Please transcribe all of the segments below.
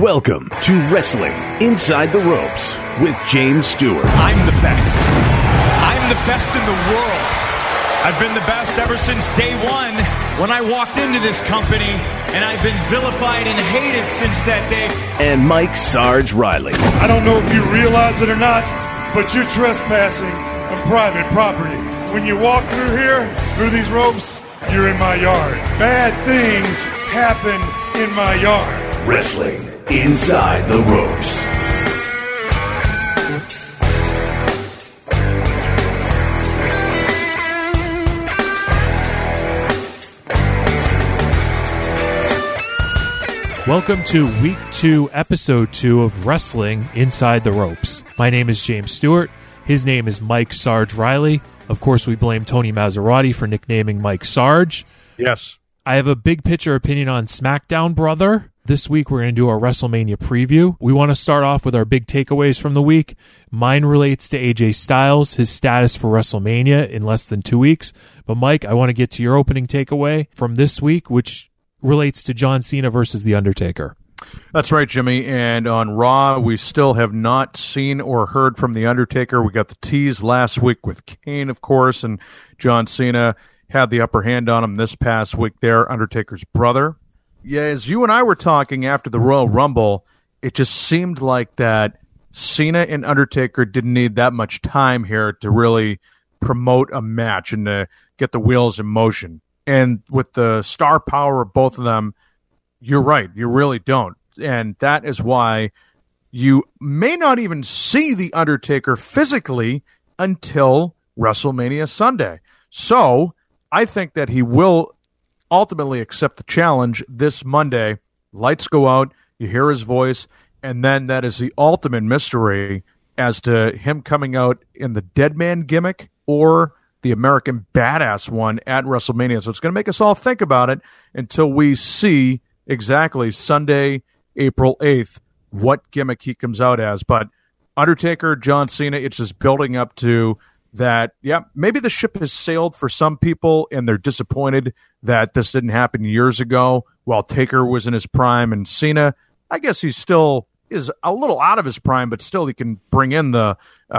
Welcome to Wrestling Inside the Ropes with James Stewart. I'm the best. I'm the best in the world. I've been the best ever since day one when I walked into this company, and I've been vilified and hated since that day. And Mike Sarge Riley. I don't know if you realize it or not, but you're trespassing on private property. When you walk through here, through these ropes, you're in my yard. Bad things happen in my yard. Wrestling Inside the Ropes. Welcome to Week 2, Episode 2 of Wrestling Inside the Ropes. My name is James Stewart. His name is Mike Sarge Riley. Of course, we blame Tony Maserati for nicknaming Mike Sarge. Yes. I have a big picture opinion on SmackDown, brother. This week, we're going to do a WrestleMania preview. We want to start off with our big takeaways from the week. Mine relates to AJ Styles, his status for WrestleMania in less than 2 weeks. But Mike, I want to get to your opening takeaway from this week, which relates to John Cena versus The Undertaker. That's right, Jimmy. And on Raw, we still have not seen or heard from The Undertaker. We got the tease last week with Kane, of course, and John Cena had the upper hand on him this past week there, Undertaker's brother. Yeah, as you and I were talking after the Royal Rumble, it just seemed like that Cena and Undertaker didn't need that much time here to really promote a match and to get the wheels in motion. And with the star power of both of them, you're right, you really don't. And that is why you may not even see The Undertaker physically until WrestleMania Sunday. So I think that he will ultimately accept the challenge this Monday. Lights go out, you hear his voice, and then that is the ultimate mystery as to him coming out in the dead man gimmick or the American Badass one at WrestleMania. So it's going to make us all think about it until we see exactly Sunday, April 8th, what gimmick he comes out as. But Undertaker, John Cena, it's just building up to that, yeah, maybe the ship has sailed for some people and they're disappointed that this didn't happen years ago while Taker was in his prime, and Cena, I guess he still is a little out of his prime, but still he can bring in the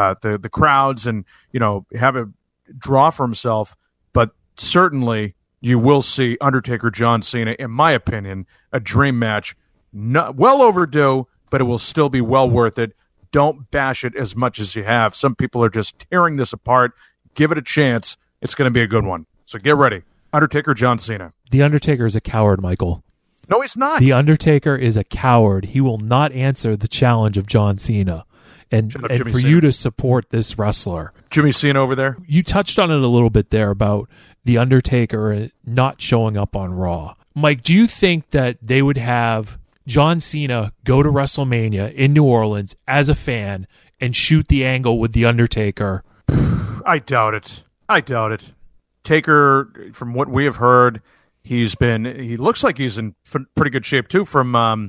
crowds and, you know, have a draw for himself. But certainly you will see Undertaker, John Cena, in my opinion, a dream match. Not, well overdue, but it will still be well worth it. Don't bash it as much as you have. Some people are just tearing this apart. Give it a chance. It's going to be a good one. So get ready. Undertaker, John Cena. The Undertaker is a coward, Michael. No, he's not. The Undertaker is a coward. He will not answer the challenge of John Cena. And for Cena. You to support this wrestler. Jimmy Cena over there. You touched on it a little bit there about The Undertaker not showing up on Raw. Mike, do you think that they would have John Cena go to WrestleMania in New Orleans as a fan and shoot the angle with The Undertaker? I doubt it. Taker, from what we have heard, he looks like he's in pretty good shape too from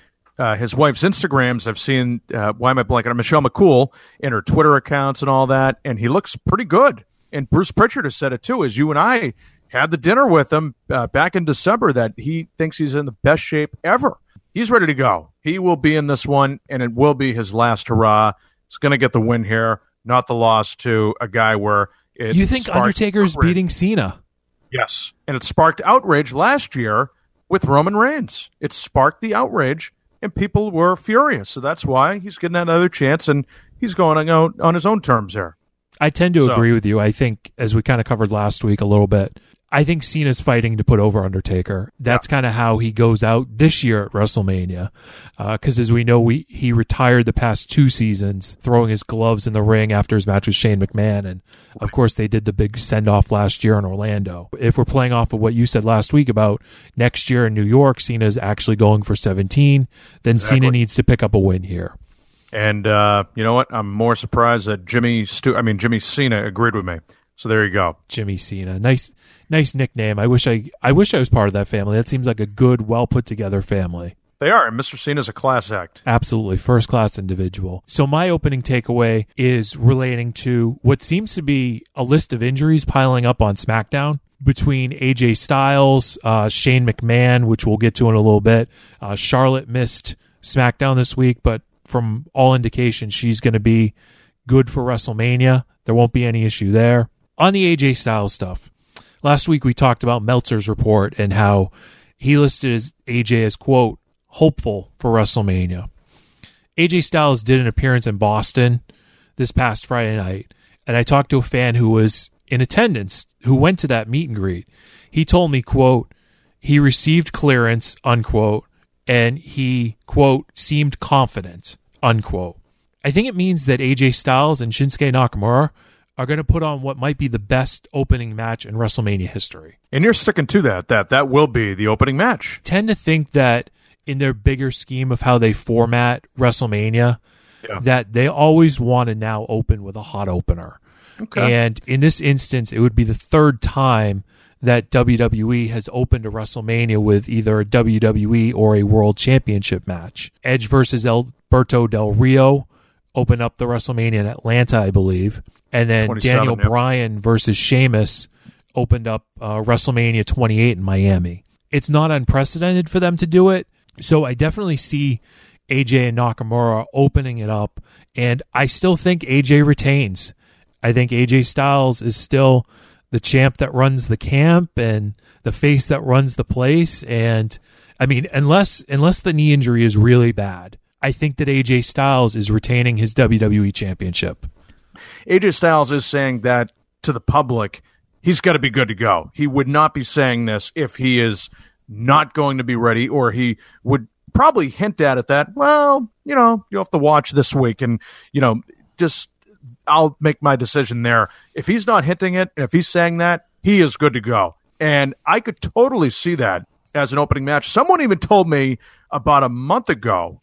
his wife's Instagrams. I've seen, why am I blanking on Michelle McCool in her Twitter accounts and all that, and he looks pretty good. And Bruce Pritchard has said it too, as you and I had the dinner with him back in December, that he thinks he's in the best shape ever. He's ready to go. He will be in this one, and it will be his last hurrah. He's going to get the win here, not the loss to a guy where it You think Undertaker's outrage. beating Cena? Yes. And it sparked outrage last year with Roman Reigns. It sparked the outrage, and people were furious. So that's why he's getting another chance, and he's going out on his own terms there. I tend to agree with you. I think, as we kind of covered last week a little bit, I think Cena's fighting to put over Undertaker. That's kind of how he goes out this year at WrestleMania. Because as we know, he retired the past 2 seasons, throwing his gloves in the ring after his match with Shane McMahon. And, of course, they did the big send-off last year in Orlando. If we're playing off of what you said last week about next year in New York, Cena's actually going for 17, then Cena needs to pick up a win here. And you know what? I'm more surprised that Jimmy Cena agreed with me. So there you go. Jimmy Cena. Nice nickname. I wish I was part of that family. That seems like a good, well put together family. They are, and Mr. Cena's a class act. Absolutely. First class individual. So my opening takeaway is relating to what seems to be a list of injuries piling up on SmackDown between AJ Styles, Shane McMahon, which we'll get to in a little bit. Charlotte missed SmackDown this week, but from all indications, she's going to be good for WrestleMania. There won't be any issue there. On the AJ Styles stuff, last week we talked about Meltzer's report and how he listed AJ as, quote, hopeful for WrestleMania. AJ Styles did an appearance in Boston this past Friday night, and I talked to a fan who was in attendance who went to that meet and greet. He told me, quote, he received clearance, unquote, and he, quote, seemed confident, unquote. I think it means that AJ Styles and Shinsuke Nakamura are going to put on what might be the best opening match in WrestleMania history. And you're sticking to that will be the opening match. Tend to think that in their bigger scheme of how they format WrestleMania, that they always want to now open with a hot opener. Okay. And in this instance, it would be the third time that WWE has opened a WrestleMania with either a WWE or a World Championship match. Edge versus Alberto Del Rio opened up the WrestleMania in Atlanta, I believe. And then Daniel Bryan versus Sheamus opened up WrestleMania 28 in Miami. It's not unprecedented for them to do it, so I definitely see AJ and Nakamura opening it up, and I still think AJ retains. I think AJ Styles is still the champ that runs the camp and the face that runs the place, and I mean, unless the knee injury is really bad, I think that AJ Styles is retaining his WWE Championship. AJ Styles is saying that to the public, he's got to be good to go. He would not be saying this if he is not going to be ready, or he would probably hint at it that, well, you'll have to watch this week and, just I'll make my decision there. If he's not hinting it, and if he's saying that, he is good to go. And I could totally see that as an opening match. Someone even told me about a month ago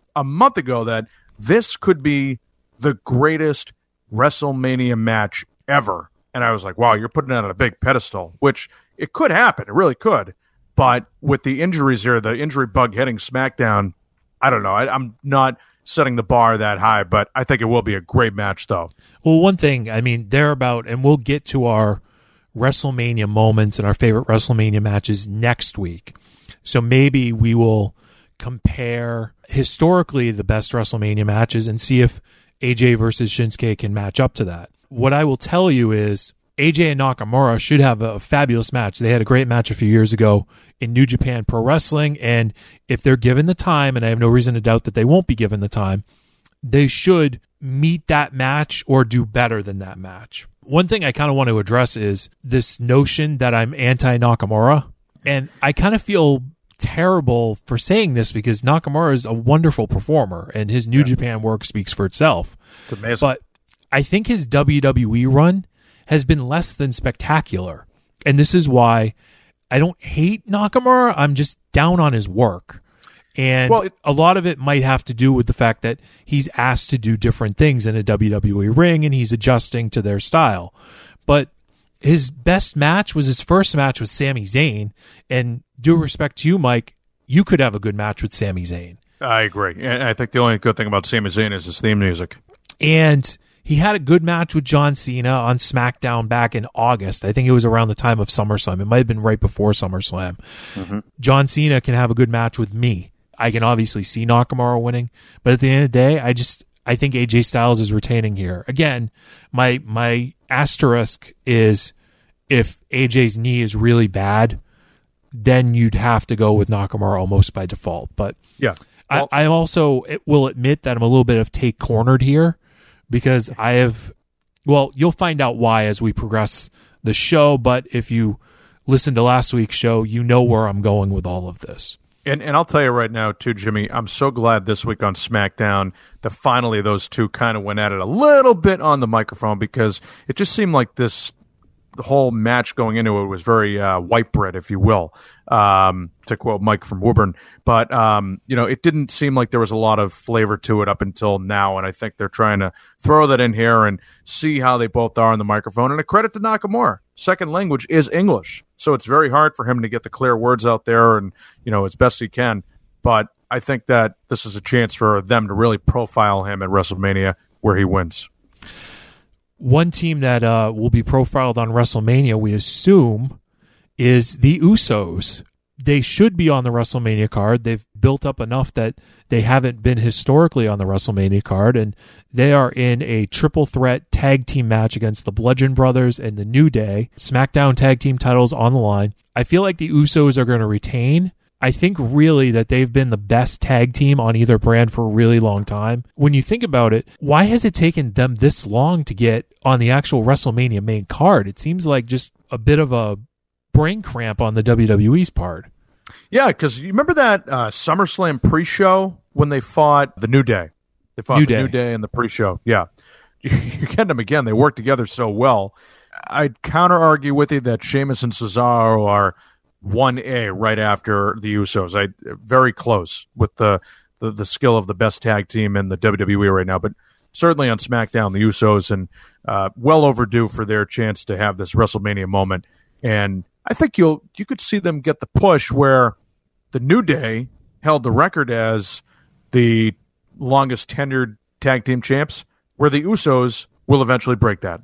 that this could be the greatest WrestleMania match ever. And I was like, wow, you're putting it on a big pedestal, which it could happen. It really could. But with the injuries here, the injury bug hitting SmackDown, I don't know. I'm not setting the bar that high, but I think it will be a great match, though. Well, one thing, I mean, and we'll get to our WrestleMania moments and our favorite WrestleMania matches next week. So maybe we will compare historically the best WrestleMania matches and see if AJ versus Shinsuke can match up to that. What I will tell you is AJ and Nakamura should have a fabulous match. They had a great match a few years ago in New Japan Pro Wrestling, and if they're given the time, and I have no reason to doubt that they won't be given the time, they should meet that match or do better than that match. One thing I kind of want to address is this notion that I'm anti-Nakamura, and I kind of feel terrible for saying this because Nakamura is a wonderful performer, and his New Japan work speaks for itself. It's amazing. But I think his WWE run has been less than spectacular. And this is why I don't hate Nakamura. I'm just down on his work. And a lot of it might have to do with the fact that he's asked to do different things in a WWE ring and he's adjusting to their style. But his best match was his first match with Sami Zayn. And due respect to you, Mike, you could have a good match with Sami Zayn. I agree. And I think the only good thing about Sami Zayn is his theme music. And he had a good match with John Cena on SmackDown back in August. I think it was around the time of SummerSlam. It might have been right before SummerSlam. Mm-hmm. John Cena can have a good match with me. I can obviously see Nakamura winning, but at the end of the day, I think AJ Styles is retaining here. Again, my asterisk is if AJ's knee is really bad, then you'd have to go with Nakamura almost by default. But yeah, I also will admit that I'm a little bit of take cornered here. Because you'll find out why as we progress the show, but if you listen to last week's show, you know where I'm going with all of this. And I'll tell you right now, too, Jimmy, I'm so glad this week on SmackDown that finally those two kind of went at it a little bit on the microphone because it just seemed like the whole match going into it was very white bread, if you will, to quote Mike from Woburn. But, it didn't seem like there was a lot of flavor to it up until now, and I think they're trying to throw that in here and see how they both are on the microphone. And a credit to Nakamura. Second language is English, so it's very hard for him to get the clear words out there and, as best he can. But I think that this is a chance for them to really profile him at WrestleMania where he wins. One team that will be profiled on WrestleMania, we assume, is the Usos. they should be on the WrestleMania card. They've built up enough that they haven't been historically on the WrestleMania card, and they are in a triple threat tag team match against the Bludgeon Brothers and the New Day. SmackDown tag team titles on the line. I feel like the Usos are going to retain. I think really that they've been the best tag team on either brand for a really long time. When you think about it, why has it taken them this long to get on the actual WrestleMania main card? It seems like just a bit of a brain cramp on the WWE's part. Yeah, because you remember that SummerSlam pre-show when they fought the New Day? They fought New Day in the pre-show. Yeah. You get them again. They work together so well. I'd counter-argue with you that Sheamus and Cesaro are 1A right after the Usos. Very close with the skill of the best tag team in the WWE right now. But certainly on SmackDown, the Usos, and well overdue for their chance to have this WrestleMania moment. And I think you could see them get the push where the New Day held the record as the longest tenured tag team champs, where the Usos will eventually break that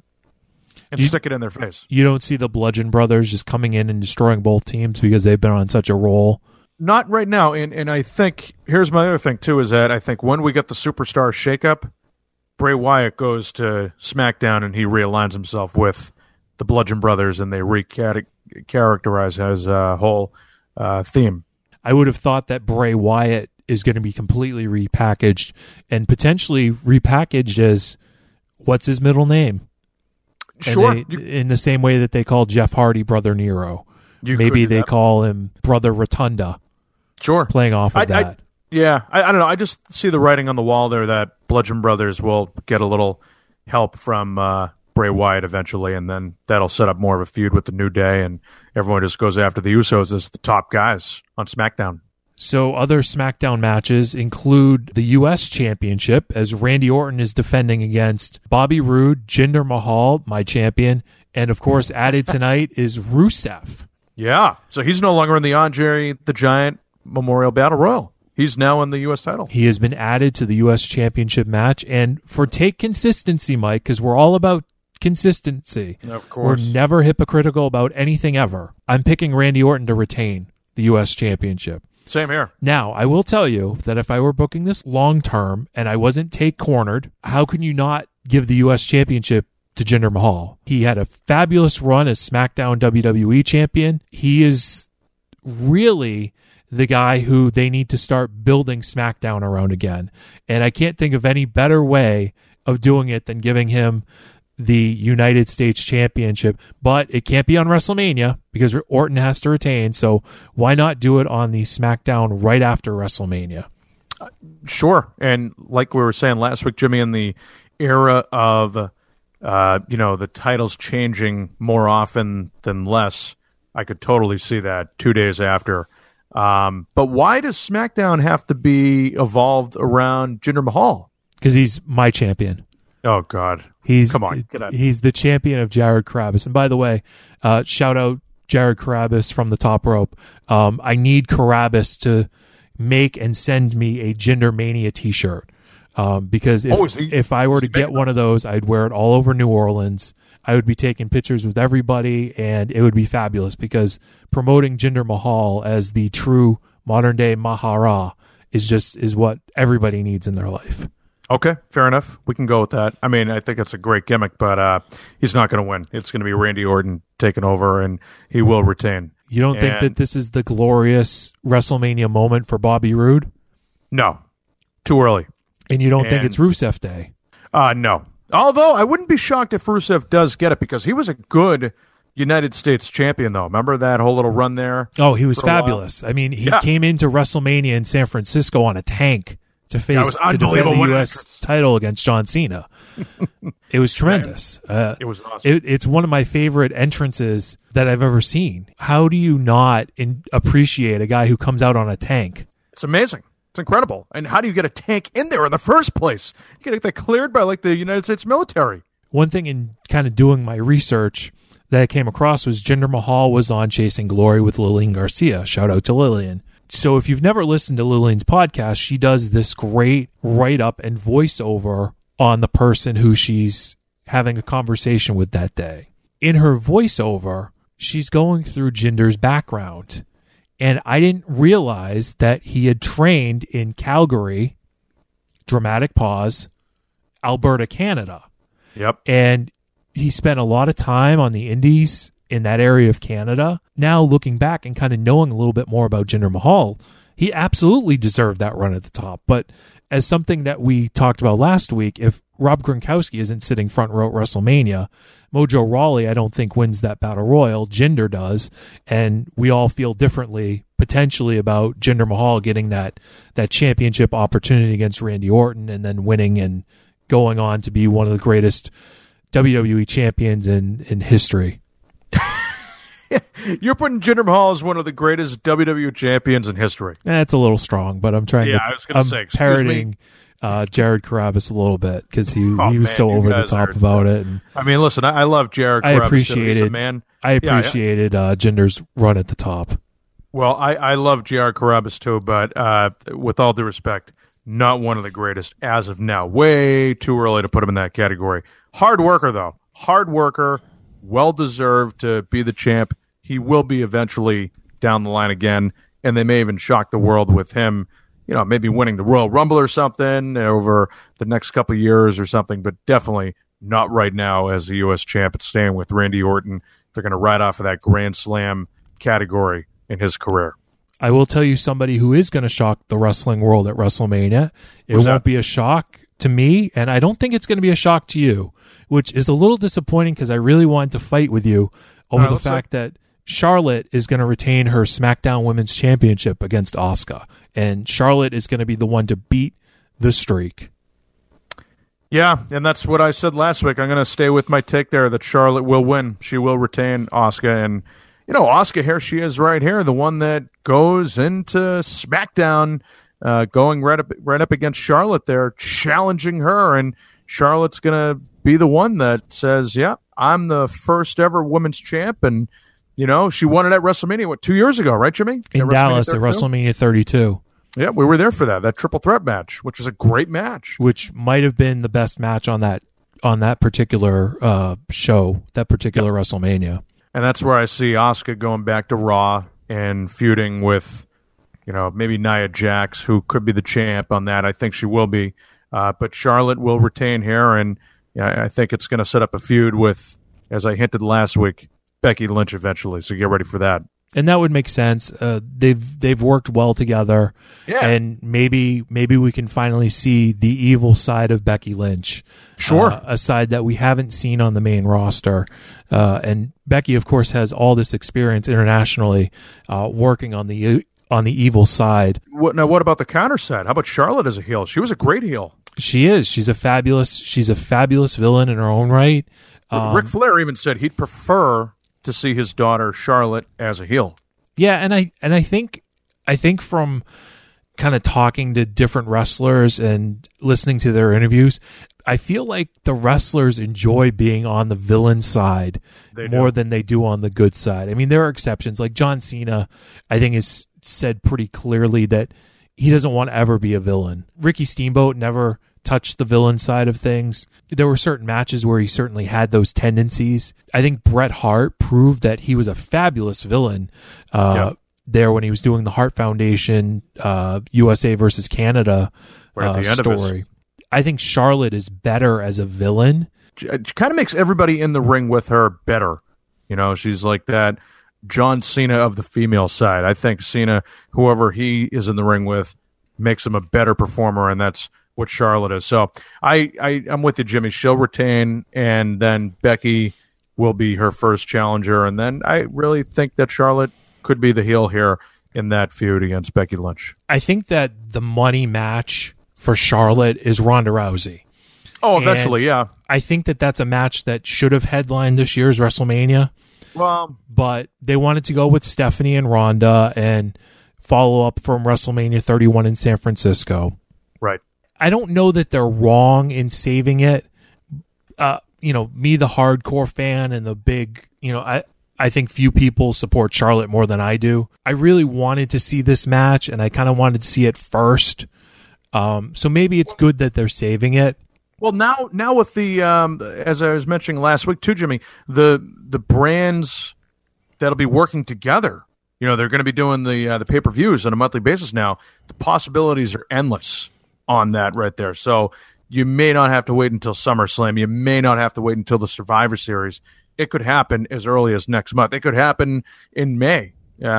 and stick it in their face. You don't see the Bludgeon Brothers just coming in and destroying both teams because they've been on such a roll? Not right now. And I think, here's my other thing too, is that I think when we get the superstar shakeup, Bray Wyatt goes to SmackDown and he realigns himself with the Bludgeon Brothers, and they characterize his whole theme. I would have thought that Bray Wyatt is going to be completely repackaged and potentially repackaged as, what's his middle name? Sure. In the same way that they call Jeff Hardy Brother Nero. Maybe they call him Brother Rotunda. Sure. Playing off of that. I don't know. I just see the writing on the wall there that Bludgeon Brothers will get a little help from Bray Wyatt eventually, and then that'll set up more of a feud with the New Day, and everyone just goes after the Usos as the top guys on SmackDown. So other SmackDown matches include the U.S. Championship, as Randy Orton is defending against Bobby Roode, Jinder Mahal, my champion, and of course added tonight is Rusev. Yeah, so he's no longer in the Andre the Giant Memorial Battle Royal. He's now in the U.S. title. He has been added to the U.S. Championship match, and for take consistency, Mike, because we're all about consistency. Of course. We're never hypocritical about anything ever. I'm picking Randy Orton to retain the U.S. Championship. Same here. Now, I will tell you that if I were booking this long term and I wasn't take cornered, how can you not give the U.S. Championship to Jinder Mahal? He had a fabulous run as SmackDown WWE champion. He is really the guy who they need to start building SmackDown around again. And I can't think of any better way of doing it than giving him the United States Championship. But it can't be on WrestleMania because Orton has to retain. So why not do it on the SmackDown right after WrestleMania? Sure. And like we were saying last week, Jimmy, in the era of the titles changing more often than less, I could totally see that 2 days after. But why does SmackDown have to be evolved around Jinder Mahal? Because he's my champion. Oh, God. Come on. Get out. He's the champion of Jared Carabas. And by the way, shout out Jared Carabas from the top rope. I need Carabas to make and send me a Jinder Mania t-shirt. Because if I were to get one of those, I'd wear it all over New Orleans. I would be taking pictures with everybody, and it would be fabulous because promoting Jinder Mahal as the true modern-day Mahara is what everybody needs in their life. Okay, fair enough. We can go with that. I mean, I think it's a great gimmick, but he's not going to win. It's going to be Randy Orton taking over, and he will retain. You don't think that this is the glorious WrestleMania moment for Bobby Roode? No. Too early. And you don't think it's Rusev Day? No. Although, I wouldn't be shocked if Rusev does get it, because he was a good United States champion, though. Remember that whole little run there? Oh, he was fabulous. I mean, he came into WrestleMania in San Francisco on a tank to defend the U.S. title against John Cena. It was tremendous. It was awesome. It's one of my favorite entrances that I've ever seen. How do you not appreciate a guy who comes out on a tank? It's amazing. It's incredible. And how do you get a tank in there in the first place? You get that cleared by the United States military. One thing in kind of doing my research that I came across was Jinder Mahal was on Chasing Glory with Lillian Garcia. Shout out to Lillian. So if you've never listened to Lillian's podcast, she does this great write-up and voiceover on the person who she's having a conversation with that day. In her voiceover, she's going through Jinder's background. And I didn't realize that he had trained in Calgary, dramatic pause, Alberta, Canada. Yep. And he spent a lot of time on the indies in that area of Canada. Now looking back and kind of knowing a little bit more about Jinder Mahal, he absolutely deserved that run at the top. But as something that we talked about last week, if Rob Gronkowski isn't sitting front row at WrestleMania, Mojo Rawley, I don't think, wins that Battle Royal. Jinder does. And we all feel differently, potentially, about Jinder Mahal getting that championship opportunity against Randy Orton and then winning and going on to be one of the greatest WWE champions in history. You're putting Jinder Mahal as one of the greatest WWE champions in history. That's a little strong, but I'm trying I was going to say, parroting Jared Carabas a little bit because he was so over the top about it. And I mean, listen, I love Jared Carabas. I appreciated Jinder's run at the top. Well, I love Jared Carabas too, but with all due respect, not one of the greatest as of now. Way too early to put him in that category. Hard worker, though. Hard worker. Well-deserved to be the champ. He will be eventually down the line again, and they may even shock the world with him, maybe winning the Royal Rumble or something over the next couple of years or something, but definitely not right now as the U.S. champ. It's staying with Randy Orton. They're going to ride off of that Grand Slam category in his career. I will tell you somebody who is going to shock the wrestling world at WrestleMania. It won't be a shock to me, and I don't think it's going to be a shock to you, which is a little disappointing because I really wanted to fight with you over the fact that Charlotte is going to retain her SmackDown Women's Championship against Asuka, and Charlotte is going to be the one to beat the streak. Yeah, and that's what I said last week. I'm going to stay with my take there that Charlotte will win. She will retain Asuka, and Asuka, here she is right here, the one that goes into SmackDown, going right up against Charlotte there, challenging her, and Charlotte's going to be the one that says, yeah, I'm the first ever women's champ, and, she won it at WrestleMania, 2 years ago, right, Jimmy? In Dallas at WrestleMania 32. Yeah, we were there for that triple threat match, which was a great match. Which might have been the best match on that particular show, that particular WrestleMania. And that's where I see Asuka going back to Raw and feuding with, maybe Nia Jax, who could be the champ on that. I think she will be. But Charlotte will retain here, and I think it's going to set up a feud with, as I hinted last week, Becky Lynch eventually. So get ready for that. And that would make sense. They've worked well together, and maybe we can finally see the evil side of Becky Lynch. Sure, a side that we haven't seen on the main roster. And Becky, of course, has all this experience internationally, working on the evil side. What about the counter side? How about Charlotte as a heel? She was a great heel. She is. She's a fabulous villain in her own right. Ric Flair even said he'd prefer to see his daughter Charlotte as a heel. Yeah, and I think from kind of talking to different wrestlers and listening to their interviews, I feel like the wrestlers enjoy being on the villain side more than they do on the good side. I mean, there are exceptions. Like John Cena, I think, has said pretty clearly that he doesn't want to ever be a villain. Ricky Steamboat never touched the villain side of things. There were certain matches where he certainly had those tendencies. I think Bret Hart proved that he was a fabulous villain there when he was doing the Hart Foundation USA versus Canada story. I think Charlotte is better as a villain. It kind of makes everybody in the ring with her better. She's like that John Cena of the female side. I think Cena, whoever he is in the ring with, makes him a better performer, and that's what Charlotte is. So I'm with you, Jimmy. She'll retain, and then Becky will be her first challenger, and then I really think that Charlotte could be the heel here in that feud against Becky Lynch. I think that the money match for Charlotte is Ronda Rousey. Oh, eventually, yeah. I think that that's a match that should have headlined this year's WrestleMania. Well, but they wanted to go with Stephanie and Ronda and follow up from WrestleMania 31 in San Francisco. Right. I don't know that they're wrong in saving it. Me, the hardcore fan and the big, I think few people support Charlotte more than I do. I really wanted to see this match, and I kind of wanted to see it first. So maybe it's good that they're saving it. Well, now with the as I was mentioning last week too, Jimmy, the brands that'll be working together They're going to be doing the pay-per-views on a monthly basis now. The possibilities are endless on that right there. So you may not have to wait until SummerSlam. You may not have to wait until the Survivor Series. It could happen as early as next month. It could happen in May.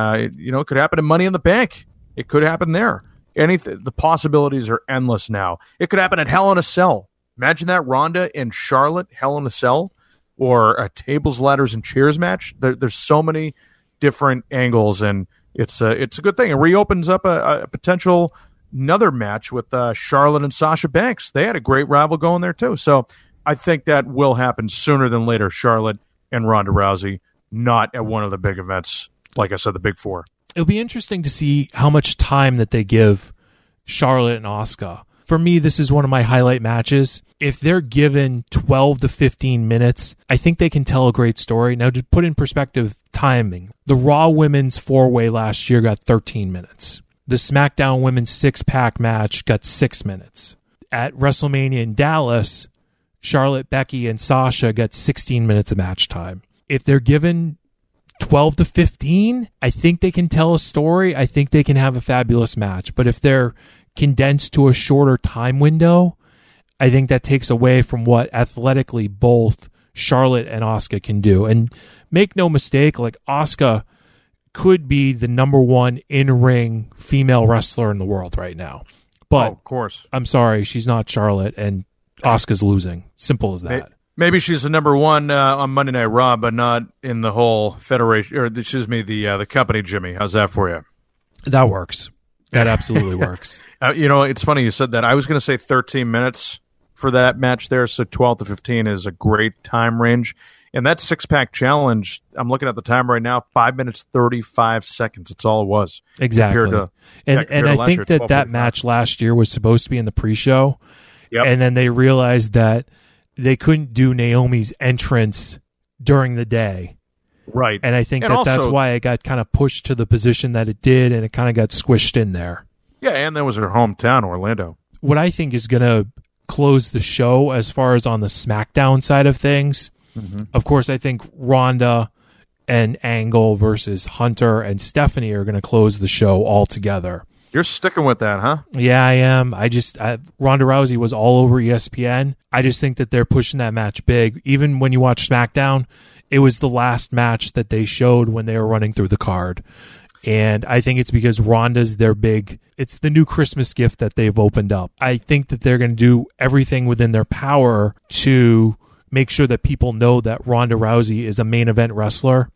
It could happen in Money in the Bank. It could happen there. The possibilities are endless now. It could happen at Hell in a Cell. Imagine that, Ronda and Charlotte, Hell in a Cell, or a tables, ladders, and chairs match. There's so many different angles, and it's a good thing. It reopens up a potential another match with Charlotte and Sasha Banks. They had a great rival going there too. So I think that will happen sooner than later. Charlotte and Ronda Rousey, not at one of the big events. Like I said, the big four. It'll be interesting to see how much time that they give Charlotte and Asuka. For me, this is one of my highlight matches. If they're given 12 to 15 minutes, I think they can tell a great story. Now, to put in perspective timing, the Raw Women's 4-Way last year got 13 minutes. The SmackDown Women's 6-pack match got 6 minutes. At WrestleMania in Dallas, Charlotte, Becky, and Sasha got 16 minutes of match time. If they're given 12 to 15, I think they can tell a story. I think they can have a fabulous match. But if they're condensed to a shorter time window, I think that takes away from what athletically both Charlotte and Asuka can do. And make no mistake, like Asuka could be the number one in-ring female wrestler in the world right now. But of course, I'm sorry, she's not Charlotte, and Asuka's losing. Simple as that. Maybe she's the number one on Monday Night Raw, but not in the whole federation, or the company, Jimmy. How's that for you? That works. That absolutely works. It's funny you said that. I was going to say 13 minutes for that match there, so 12 to 15 is a great time range. And that 6-pack challenge, I'm looking at the time right now, 5 minutes, 35 seconds. That's all it was. Exactly. And I think that match last year was supposed to be in the pre-show. Yep. And then they realized that they couldn't do Naomi's entrance during the day. Right. And I think that's why it got kind of pushed to the position that it did, and it kind of got squished in there. Yeah, and that was her hometown, Orlando. What I think is going to close the show as far as on the SmackDown side of things, of course, I think Ronda and Angle versus Hunter and Stephanie are going to close the show altogether. You're sticking with that, huh? Yeah, I am. Ronda Rousey was all over ESPN. I just think that they're pushing that match big. Even when you watch SmackDown, it was the last match that they showed when they were running through the card. And I think it's because Ronda's their it's the new Christmas gift that they've opened up. I think that they're going to do everything within their power to make sure that people know that Ronda Rousey is a main event wrestler.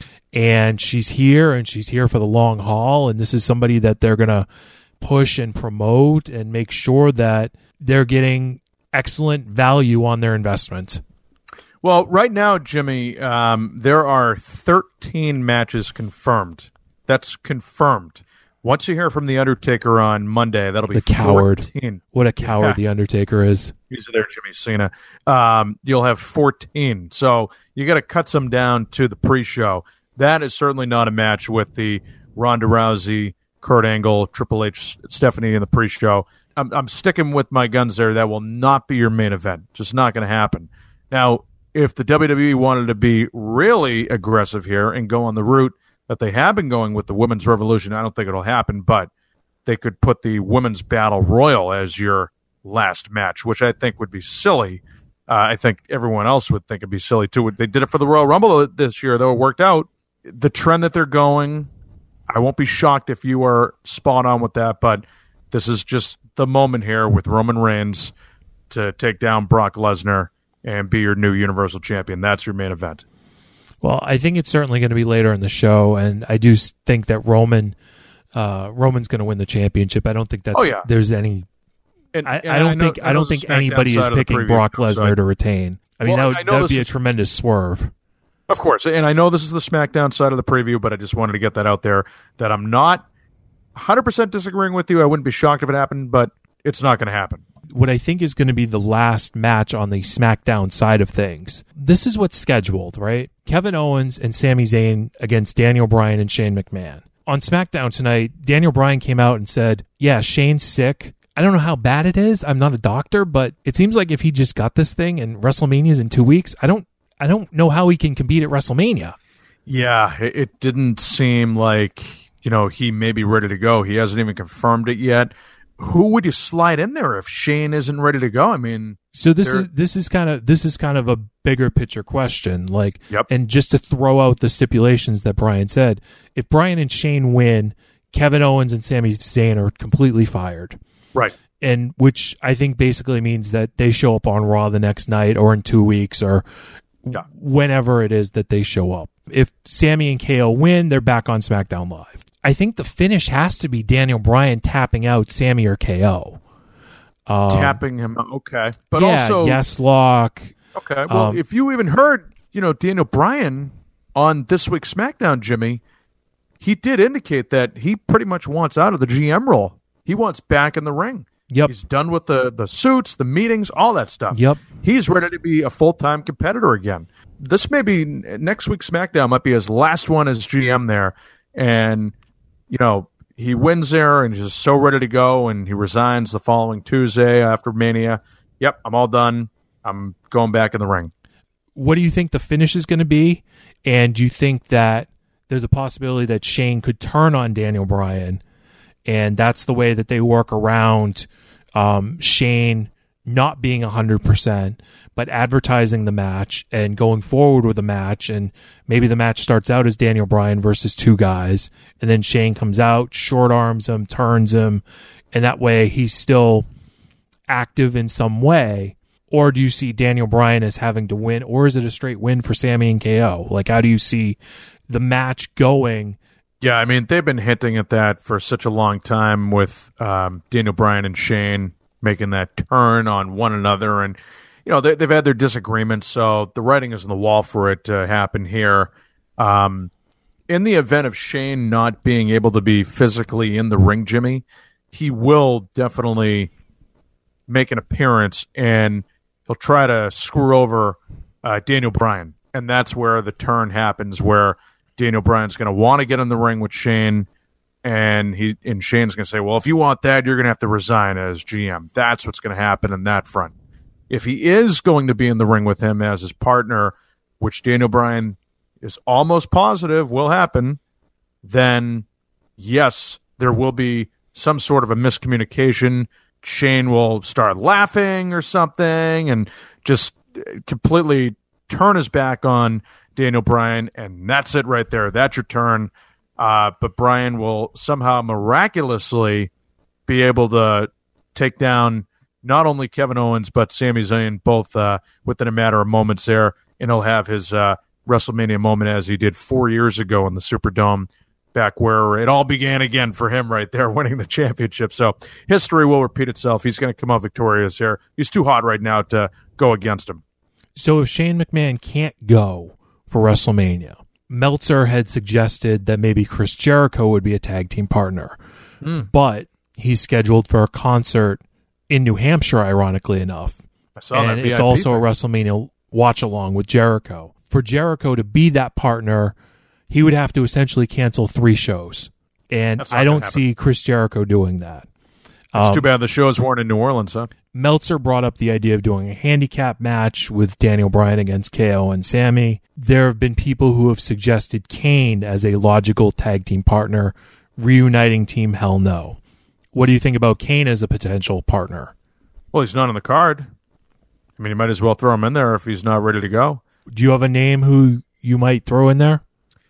And she's here for the long haul. And this is somebody that they're going to push and promote and make sure that they're getting excellent value on their investment. Well, right now, Jimmy, there are 13 matches confirmed. That's confirmed. Once you hear from The Undertaker on Monday, that'll be the coward. 14. What a coward The Undertaker is. He's there, Jimmy Cena. You'll have 14. So you got to cut some down to the pre-show. That is certainly not a match with the Ronda Rousey, Kurt Angle, Triple H, Stephanie in the pre-show. I'm sticking with my guns there. That will not be your main event. Just not going to happen. Now, if the WWE wanted to be really aggressive here and go on the route that they have been going with the Women's Revolution, I don't think it'll happen, but they could put the Women's Battle Royal as your last match, which I think would be silly. I think everyone else would think it'd be silly too. They did it for the Royal Rumble this year, though. It worked out. The trend that they're going, I won't be shocked if you are spot on with that, but this is just the moment here with Roman Reigns to take down Brock Lesnar and be your new Universal Champion. That's your main event. Well, I think it's certainly going to be later in the show, and I do think that Roman's going to win the championship. I don't think there's any. I don't think anybody is picking Brock Lesnar to retain. I mean, that would be a tremendous swerve. Of course, and I know this is the SmackDown side of the preview, but I just wanted to get that out there that I'm not 100% disagreeing with you. I wouldn't be shocked if it happened, but it's not going to happen. What I think is going to be the last match on the SmackDown side of things. This is what's scheduled, right? Kevin Owens and Sami Zayn against Daniel Bryan and Shane McMahon. On SmackDown tonight, Daniel Bryan came out and said, yeah, Shane's sick. I don't know how bad it is. I'm not a doctor, but it seems like if he just got this thing and WrestleMania's in 2 weeks, I don't know how he can compete at WrestleMania. Yeah, it didn't seem like, he may be ready to go. He hasn't even confirmed it yet. Who would you slide in there if Shane isn't ready to go? I mean, so this is kind of a bigger picture question. Like, Yep. And just to throw out the stipulations that Brian said, if Brian and Shane win, Kevin Owens and Sami Zayn are completely fired. Right. And which I think basically means that they show up on Raw the next night or in 2 weeks or whenever it is that they show up. If Sami and KO win, they're back on SmackDown Live. I think the finish has to be Daniel Bryan tapping out Sami or KO. Tapping him, okay. But yeah, also... yes, lock. Okay, well, if you even heard, Daniel Bryan on this week's SmackDown, Jimmy, he did indicate that he pretty much wants out of the GM role. He wants back in the ring. Yep. He's done with the suits, the meetings, all that stuff. Yep. He's ready to be a full-time competitor again. This may be, next week's SmackDown might be his last one as GM there. And, he wins there and he's just so ready to go, and he resigns the following Tuesday after Mania. Yep, I'm all done. I'm going back in the ring. What do you think the finish is going to be? And do you think that there's a possibility that Shane could turn on Daniel Bryan, and that's the way that they work around Shane not being 100%, but advertising the match and going forward with the match, and maybe the match starts out as Daniel Bryan versus two guys, and then Shane comes out, short arms him, turns him, and that way he's still active in some way? Or do you see Daniel Bryan as having to win, or is it a straight win for Sami and KO? Like, how do you see the match going? Yeah, I mean, they've been hinting at that for such a long time with Daniel Bryan and Shane making that turn on one another. And, they've had their disagreements, so the writing is on the wall for it to happen here. In the event of Shane not being able to be physically in the ring, Jimmy, he will definitely make an appearance, and he'll try to screw over Daniel Bryan. And that's where the turn happens, where Daniel Bryan's going to want to get in the ring with Shane, and Shane's going to say, well, if you want that, you're going to have to resign as GM. That's what's going to happen in that front. If he is going to be in the ring with him as his partner, which Daniel Bryan is almost positive will happen, then yes, there will be some sort of a miscommunication. Shane will start laughing or something and just completely turn his back on Daniel Bryan, and that's it right there. That's your turn. But Bryan will somehow miraculously be able to take down not only Kevin Owens but Sami Zayn both within a matter of moments there, and he'll have his WrestleMania moment as he did 4 years ago in the Superdome, back where it all began again for him right there, winning the championship. So history will repeat itself. He's going to come out victorious here. He's too hot right now to go against him. So if Shane McMahon can't go for WrestleMania, Meltzer had suggested that maybe Chris Jericho would be a tag team partner. But he's scheduled for a concert in New Hampshire, ironically enough. I saw that. And it's also a WrestleMania watch-along with Jericho. For Jericho to be that partner, he would have to essentially cancel 3 shows. And I don't see Chris Jericho doing that. It's too bad the shows weren't in New Orleans, huh? Meltzer brought up the idea of doing a handicap match with Daniel Bryan against KO and Sami. There have been people who have suggested Kane as a logical tag team partner, reuniting Team Hell No. What do you think about Kane as a potential partner? Well, he's not on the card. I mean, you might as well throw him in there if he's not ready to go. Do you have a name who you might throw in there?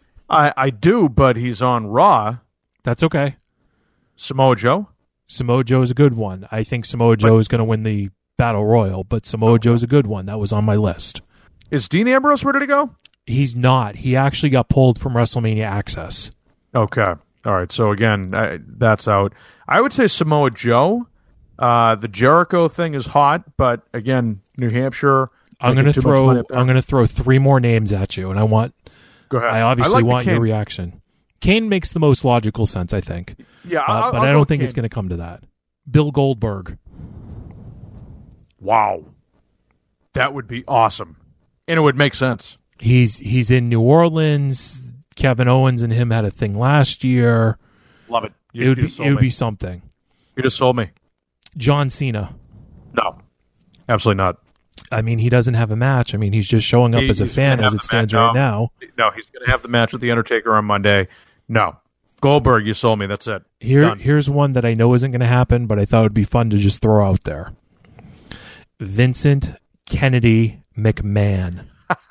I do, but he's on Raw. That's okay. Samoa Joe? Samoa Joe is a good one. I think Samoa Joe is going to win the Battle Royal, but Samoa Joe is a good one. That was on my list. Is Dean Ambrose ready to go? He's not. He actually got pulled from WrestleMania Access. Okay. All right. So, again, that's out. I would say Samoa Joe. The Jericho thing is hot, but, again, New Hampshire. I'm going to throw 3 more names at you, and Go ahead. I obviously want your reaction. Kane makes the most logical sense, I think. Yeah, but I don't think it's going to come to that. Bill Goldberg. Wow. That would be awesome. And it would make sense. He's in New Orleans. Kevin Owens and him had a thing last year. Love it. It would be something. You just sold me. John Cena. No. Absolutely not. I mean, he doesn't have a match. I mean, he's just showing up as a fan as it stands right now. No, he's going to have the match with The Undertaker on Monday. No. Goldberg, you sold me. That's it. Here's one that I know isn't going to happen, but I thought it would be fun to just throw out there. Vincent Kennedy McMahon.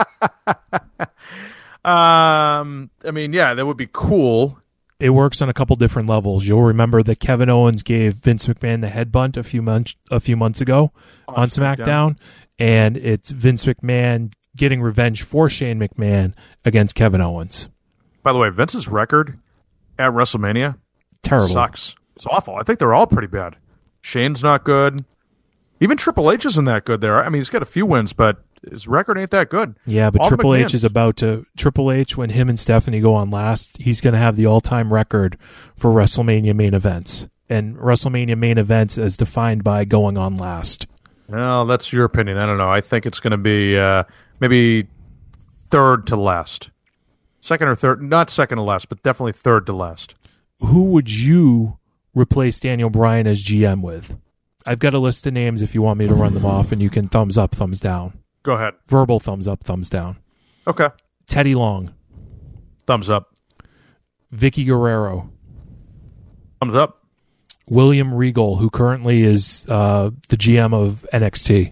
I mean, yeah, that would be cool. It works on a couple different levels. You'll remember that Kevin Owens gave Vince McMahon the headbutt a few months ago on SmackDown, and it's Vince McMahon getting revenge for Shane McMahon against Kevin Owens. By the way, Vince's record at WrestleMania terrible. Sucks. It's awful. I think they're all pretty bad. Shane's not good. Even Triple H isn't that good there. I mean, he's got a few wins, but his record ain't that good. Yeah, but Triple H is about to... Triple H, when him and Stephanie go on last, he's going to have the all-time record for WrestleMania main events. And WrestleMania main events as defined by going on last. Well, that's your opinion. I don't know. I think it's going to be maybe third to last. Second or third. Not second to last, but definitely third to last. Who would you replace Daniel Bryan as GM with? I've got a list of names if you want me to run them off, and you can thumbs up, thumbs down. Go ahead. Verbal thumbs up, thumbs down. Okay. Teddy Long. Thumbs up. Vicky Guerrero. Thumbs up. William Regal, who currently is the GM of NXT.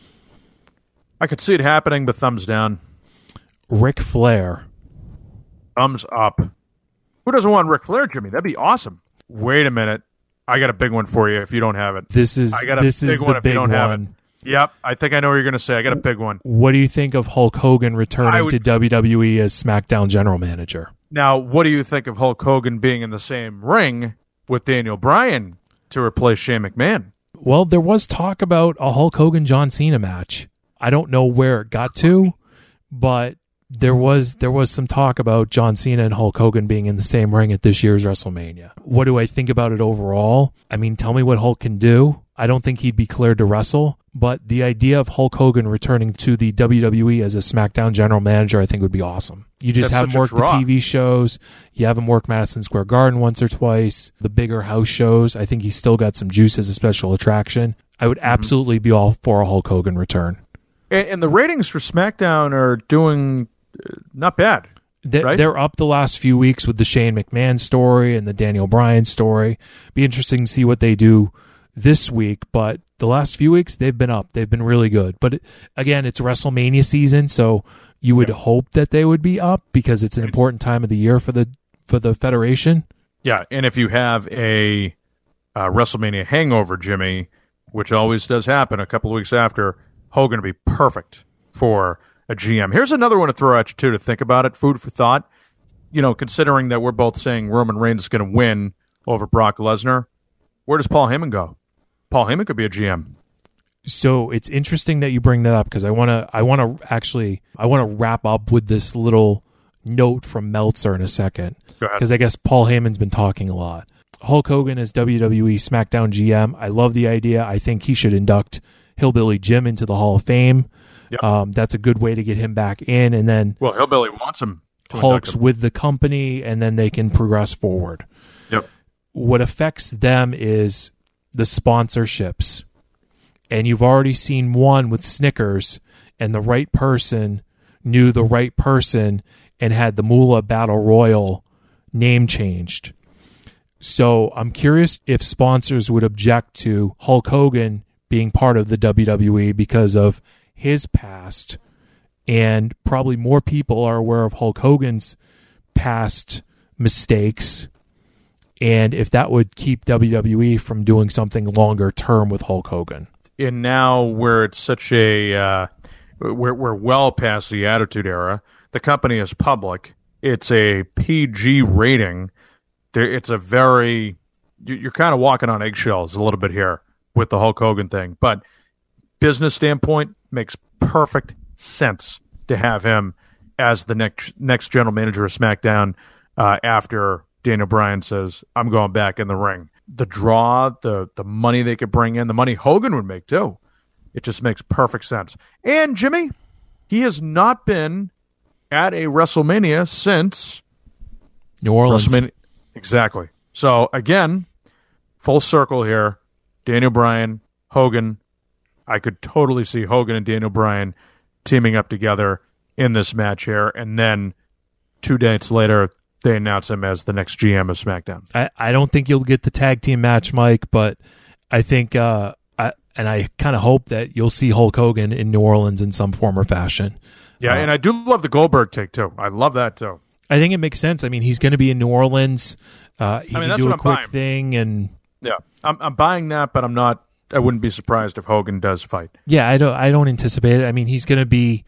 I could see it happening, but thumbs down. Ric Flair. Thumbs up. Who doesn't want Ric Flair, Jimmy? That'd be awesome. Wait a minute. I got a big one for you if you don't have it. This is the big one. Yep, I think I know what you're going to say. I got a big one. What do you think of Hulk Hogan returning to WWE as SmackDown general manager? Now, what do you think of Hulk Hogan being in the same ring with Daniel Bryan to replace Shane McMahon? Well, there was talk about a Hulk Hogan-John Cena match. I don't know where it got to, but there was some talk about John Cena and Hulk Hogan being in the same ring at this year's WrestleMania. What do I think about it overall? I mean, tell me what Hulk can do. I don't think he'd be cleared to wrestle, but the idea of Hulk Hogan returning to the WWE as a SmackDown general manager I think would be awesome. You just have him work the TV shows. You have him work Madison Square Garden once or twice. The bigger house shows. I think he's still got some juice as a special attraction. I would absolutely be all for a Hulk Hogan return. And the ratings for SmackDown are doing not bad. Right? They're up the last few weeks with the Shane McMahon story and the Daniel Bryan story. Be interesting to see what they do this week, but the last few weeks they've been up. They've been really good. But again, it's WrestleMania season, so you would hope that they would be up because it's an important time of the year for the Federation. Yeah, and if you have a WrestleMania hangover, Jimmy, which always does happen a couple of weeks after, Hogan would be perfect for a GM. Here's another one to throw at you, too, to think about it. Food for thought. You know, considering that we're both saying Roman Reigns is going to win over Brock Lesnar, where does Paul Heyman go? Paul Heyman could be a GM. So it's interesting that you bring that up because I want to wrap up with this little note from Meltzer in a second because I guess Paul Heyman's been talking a lot. Hulk Hogan as WWE SmackDown GM. I love the idea. I think he should induct Hillbilly Jim into the Hall of Fame. Yep. That's a good way to get him back in, and then Hillbilly wants him. Hulk's with the company, and then they can progress forward. Yep. What affects them is the sponsorships, and you've already seen one with Snickers, and the right person knew the right person and had the Moolah Battle Royal name changed. So I'm curious if sponsors would object to Hulk Hogan being part of the WWE because of his past, and probably more people are aware of Hulk Hogan's past mistakes, and if that would keep WWE from doing something longer term with Hulk Hogan. And now where it's such a we're well past the Attitude Era, the company is public, it's a PG rating, it's a very, you're kind of walking on eggshells a little bit here with the Hulk Hogan thing, but business standpoint, makes perfect sense to have him as the next general manager of SmackDown after Daniel Bryan says, I'm going back in the ring. The draw, the money they could bring in, the money Hogan would make too. It just makes perfect sense. And Jimmy, he has not been at a WrestleMania since New Orleans. Exactly. So again, full circle here. Daniel Bryan, Hogan, I could totally see Hogan and Daniel Bryan teaming up together in this match here, and then 2 days later, they announce him as the next GM of SmackDown. I don't think you'll get the tag team match, Mike, but I think, and I kind of hope that you'll see Hulk Hogan in New Orleans in some form or fashion. Yeah, and I do love the Goldberg take, too. I love that, too. I think it makes sense. I mean, he's going to be in New Orleans. He can that's do what a I'm quick buying. thing, and Yeah, I'm buying that, but I wouldn't be surprised if Hogan does fight. yeah, I don't anticipate it. I mean, he's going to be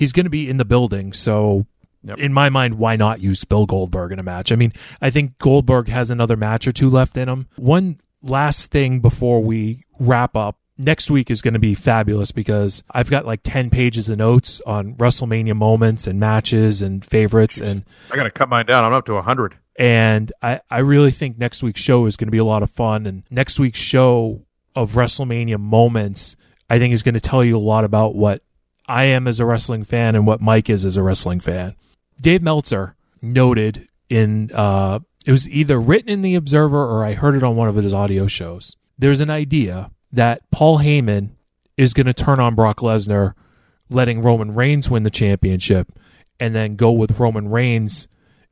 in the building, so Yep. in my mind, why not use Bill Goldberg in a match? I mean, I think Goldberg has another match or two left in him. One last thing before we wrap up. Next week is going to be fabulous because I've got like 10 pages of notes on WrestleMania moments and matches and favorites. And I got to cut mine down. I'm up to 100. And I really think next week's show is going to be a lot of fun. And next week's show of WrestleMania moments, I think, is going to tell you a lot about what I am as a wrestling fan and what Mike is as a wrestling fan. Dave Meltzer noted in, it was either written in The Observer or I heard it on one of his audio shows. There's an idea that Paul Heyman is going to turn on Brock Lesnar, letting Roman Reigns win the championship, and then go with Roman Reigns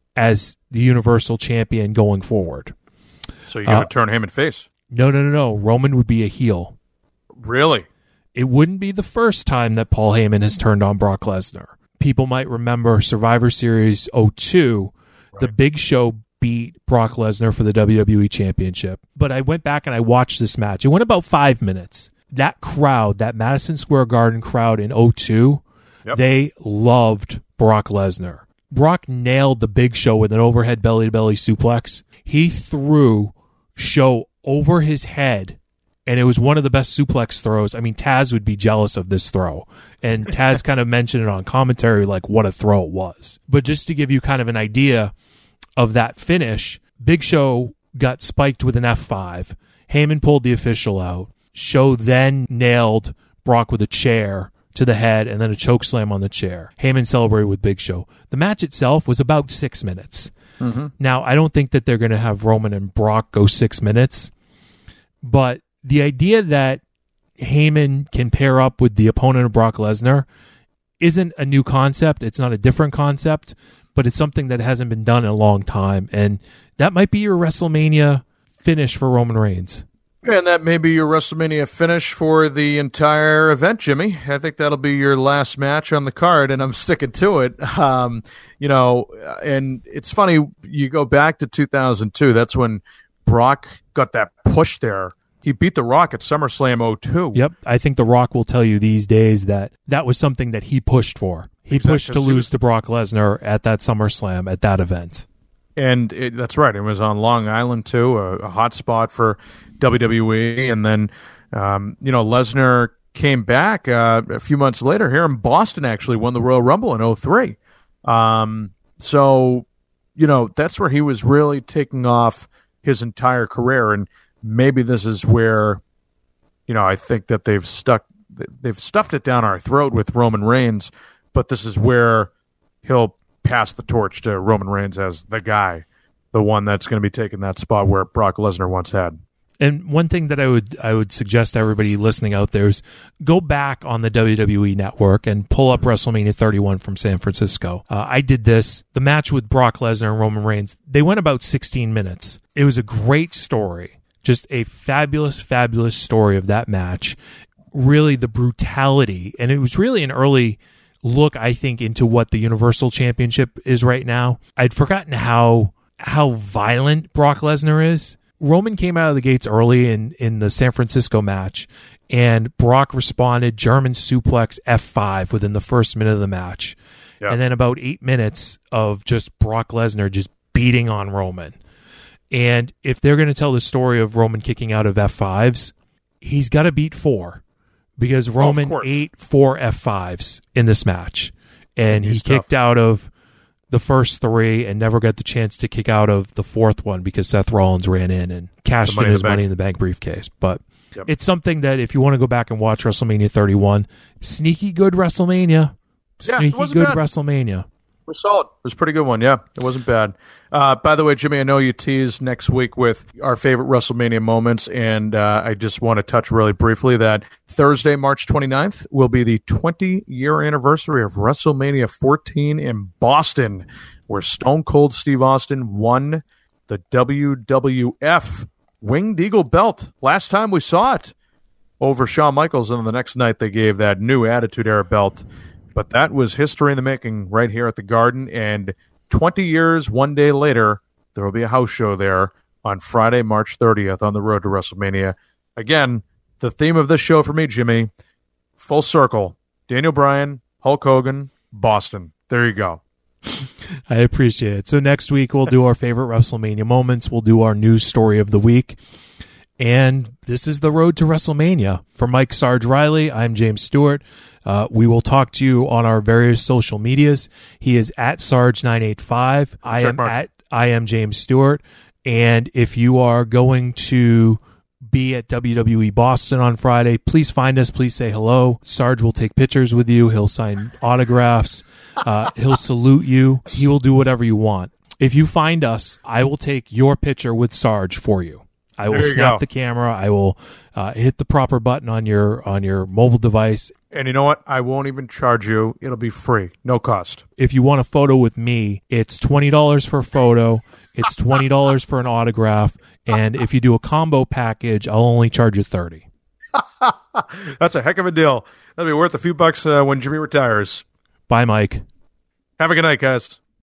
as the Universal Champion going forward. So you're going to turn Heyman face? No. Roman would be a heel. Really? It wouldn't be the first time that Paul Heyman has turned on Brock Lesnar. People might remember Survivor Series 02. The Big Show beat Brock Lesnar for the WWE Championship. But I went back and I watched this match. It went about 5 minutes. That crowd, that Madison Square Garden crowd in 02, they loved Brock Lesnar. Brock nailed the Big Show with an overhead belly-to-belly suplex. He threw Show over his head, and it was one of the best suplex throws. I mean, Taz would be jealous of this throw. And Taz kind of mentioned it on commentary, like what a throw it was. But just to give you kind of an idea of that finish, Big Show got spiked with an F5. Heyman pulled the official out. Show then nailed Brock with a chair to the head and then a choke slam on the chair. Heyman celebrated with Big Show. The match itself was about 6 minutes. Mm-hmm. Now, I don't think that they're going to have Roman and Brock go 6 minutes, but the idea that Heyman can pair up with the opponent of Brock Lesnar isn't a new concept. It's not a different concept, but it's something that hasn't been done in a long time, and that might be your WrestleMania finish for Roman Reigns. And that may be your WrestleMania finish for the entire event, Jimmy. I think that'll be your last match on the card, and I'm sticking to it. And it's funny, you go back to 2002, that's when Brock got that push there. He beat The Rock at SummerSlam 02. Yep, I think The Rock will tell you these days that that was something that he pushed for. He pushed to lose to Brock Lesnar at that SummerSlam, at that event. And that's right. It was on Long Island, too, a hot spot for WWE. And then, Lesnar came back a few months later here in Boston, actually won the Royal Rumble in 03. That's where he was really taking off his entire career. And maybe this is where, I think that they've stuffed it down our throat with Roman Reigns, but this is where he'll pass the torch to Roman Reigns as the guy, the one that's going to be taking that spot where Brock Lesnar once had. And one thing that I would suggest to everybody listening out there is go back on the WWE Network and pull up WrestleMania 31 from San Francisco. I did this. The match with Brock Lesnar and Roman Reigns, they went about 16 minutes. It was a great story. Just a fabulous, fabulous story of that match. Really the brutality. And it was really an early look, I think, into what the Universal Championship is right now. I'd forgotten how violent Brock Lesnar is. Roman came out of the gates early in the San Francisco match, and Brock responded German suplex F5 within the first minute of the match. Yeah. And then about 8 minutes of just Brock Lesnar just beating on Roman. And if they're going to tell the story of Roman kicking out of F5s, he's got to beat 4. Because Roman ate 4 F5s in this match. And he kicked out of the first 3 and never got the chance to kick out of the 4th one because Seth Rollins ran in and cashed in his Money in the Bank briefcase. But it's something that if you want to go back and watch WrestleMania 31, sneaky good WrestleMania. Sneaky good WrestleMania. was solid. It was a pretty good one, yeah. It wasn't bad. By the way, Jimmy, I know you teased next week with our favorite WrestleMania moments, and I just want to touch really briefly that Thursday, March 29th, will be the 20-year anniversary of WrestleMania 14 in Boston, where Stone Cold Steve Austin won the WWF Winged Eagle belt. Last time we saw it over Shawn Michaels, and the next night they gave that new Attitude Era belt. But that was history in the making right here at the Garden, and 20 years, one day later, there will be a house show there on Friday, March 30th on the road to WrestleMania. Again, the theme of this show for me, Jimmy, full circle, Daniel Bryan, Hulk Hogan, Boston. There you go. I appreciate it. So next week we'll do our favorite WrestleMania moments. We'll do our news story of the week. And this is the road to WrestleMania. For Mike Sarge Riley, I'm James Stewart. We will talk to you on our various social medias. He is at Sarge985. I am James Stewart. And if you are going to be at WWE Boston on Friday, please find us. Please say hello. Sarge will take pictures with you. He'll sign autographs. He'll salute you. He will do whatever you want. If you find us, I will take your picture with Sarge for you. I will snap the camera. I will hit the proper button on your mobile device. And you know what? I won't even charge you. It'll be free. No cost. If you want a photo with me, it's $20 for a photo. It's $20 for an autograph. And if you do a combo package, I'll only charge you $30. That's a heck of a deal. That'll be worth a few bucks when Jimmy retires. Bye, Mike. Have a good night, guys.